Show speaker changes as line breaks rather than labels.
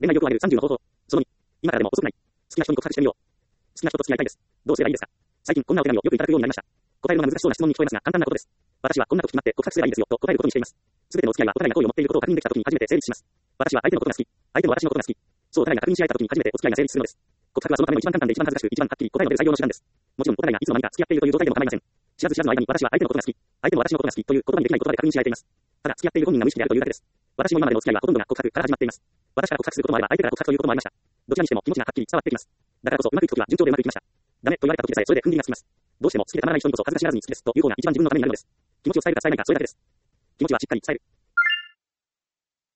恋愛欲を上げる30の方法。その2、今からでも遅くない。好きな人に告白してみよう。好きな人と付き合いたいです。どうすればいいですか？最近こんなお手紙をよくいただくようになりました。答えるのが難しそうな質問に聞こえますが、簡単なことです。私はこんな時になって告白すればいいんですよと答えることにしています。すべてのお付き合いはお互いが好意を持っていることを確認できた時に初めて成立します。私は相手のことが好き。相手も私のことが好き。そうお互いが確認し合えた時に初めてお付き合いが成立するのです。告白はそのための一番簡単で一番恥ずかしく一番はっきり答えの出る最良の手段です。もちろんお互いがいつの間にか付き合っているという状態でも構いません。知らず知らずの間に私は相手のことが好き。相手も私のことが好きという言葉にできない言葉で確認し合えています。ただ付き合っている本人が無意識であるというだけです。私も今までのお付き合いはほとんどが告白から始まっています。私から告白することもあれば相手から告白ということもありました。どちらにしても気持ちがはっきり伝わってきます。だからこそうまくいく時は順調でうまくいきました。ダメと言われた時でさえそれで踏ん切りがつきます。どうしても好きでたまらない人にこそ恥ずかしがらずに好きですという方が一番自分のためになるのです。気持ちを伝えるか伝えないかそれだけです。気持ちはしっかり伝える。